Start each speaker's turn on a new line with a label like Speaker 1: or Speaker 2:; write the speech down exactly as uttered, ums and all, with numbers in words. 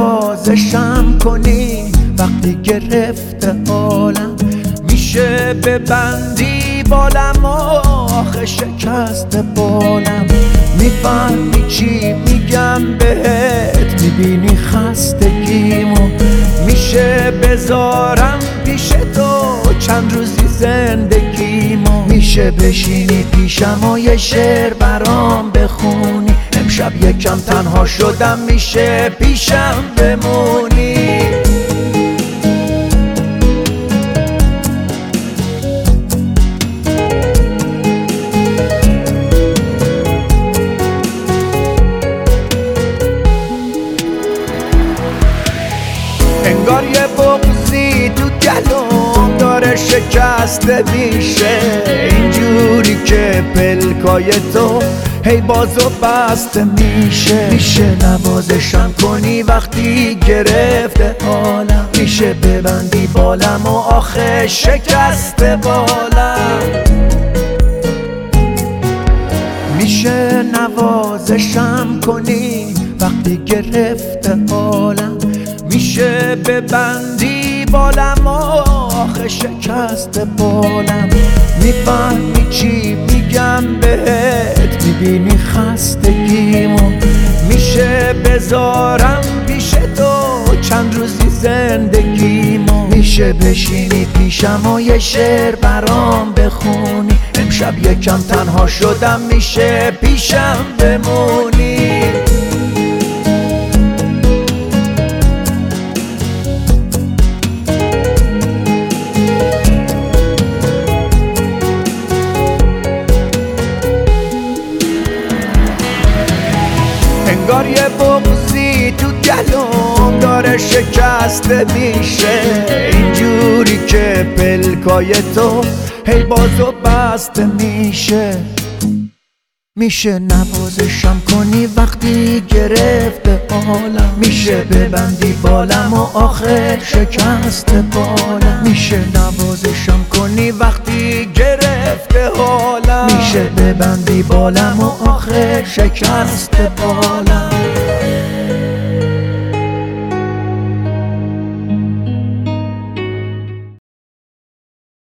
Speaker 1: نوازشم کنی وقتی گرفته حالم، میشه ببندی بالم و آخه شکست بالم. میفهمی چی میگم بهت، میبینی خستگیمو، میشه بذارم پیش تو چند روزی زندگیمو. میشه بشینی پیشم و یه شعر برام بخونی، امشب یکم تنها شدم میشه پیشم بمونی. انگار یه بغضی تو گلوم داره شکسته میشه، اینجوری که پلکای تو هی باز و بسته میشه. میشه نوازشم کنی وقتی گرفته حالم، میشه ببندی بالم و آخه شکسته بالم. میشه نوازشم کنی وقتی گرفته حالم، میشه ببندی بالم و آخه شکست بالم. میفهمی چی میگم بهت، میبینی خستگیمو، میشه بذارم پیش تو چند روزی زندگیمو. میشه بشینی پیشم و یه شعر برام بخونی، امشب یکم تنها شدم میشه پیشم بمونی. انگار یه بغضی تو گلوم داره شکسته میشه، اینجوری که پلکای تو هی باز و بسته میشه. میشه نوازشم کنی وقتی گرفته حالم، میشه ببندی بالم و آخر شکست بالم. میشه نوازشم کنی وقتی گرفته حالم، میشه ببندی بالم و آخر شکست بالم.